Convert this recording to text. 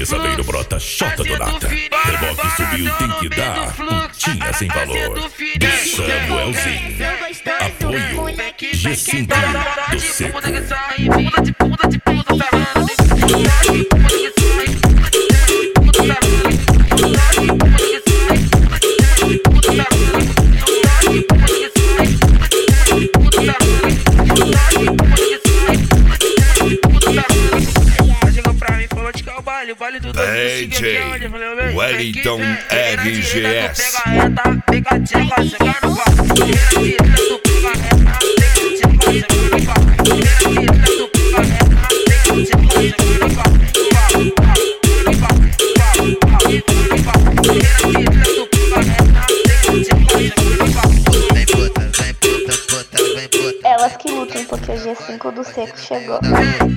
cabeça veio brota, chota do nata. Reboque subiu, tem que dar. Putinha sem valor. Do Samuelzinho. Apoio G5 do Seco. DJ Wellington RGS. Elas que lutem porque o G5 do Seco chegou.